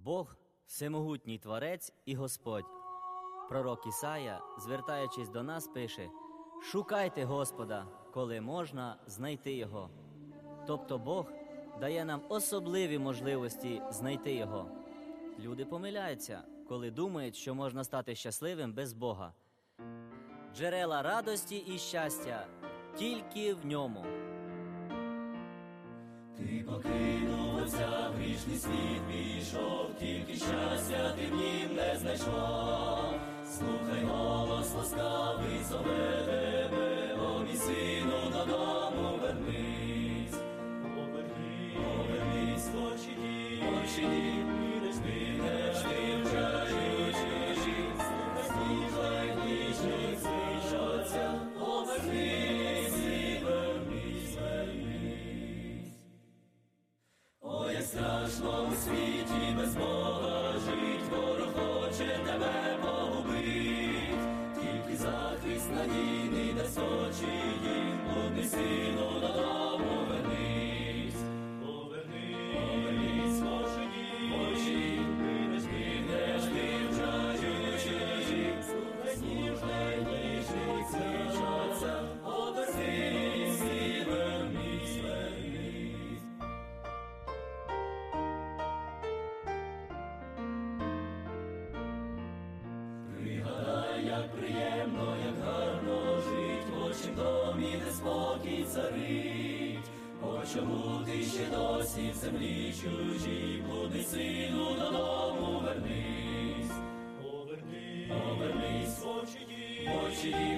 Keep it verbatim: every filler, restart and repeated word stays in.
Бог – всемогутній Творець і Господь. Пророк Ісая, звертаючись до нас, пише: «Шукайте Господа, коли можна знайти Його». Тобто Бог дає нам особливі можливості знайти Його. Люди помиляються, коли думають, що можна стати щасливим без Бога. Джерела радості і щастя тільки в Ньому. Ти покинув отця, грішний світ пішов, тільки щастя ти в нім не знайшов. Слухай голос ласкавий, зове тебе, о мій сину, додому вернись. Повернись, повернись, очі ті, очі ті, підеш ти, не ти вжаючи, слухай ніжних свічаться, повернись і вернись, вернись. О, як страшно у світі без Бога жить, ворог хоче тебе погубить. Тільки захист надійний дасть очі їм, блудний сину, додому вернись. Повернись, повернись, очі їм, очі їм, підеш ти, підеш ти вжаючи, слухай ніжних свічаться, повернись і вернись, вернись. Пригадай, як приємно, як гарно жить в Отчим домі, де спокій царить. О, чому ти ще досі в землі чужій, блудний сину, додому вернись. Повернись, повернись, очі ті, очі ті,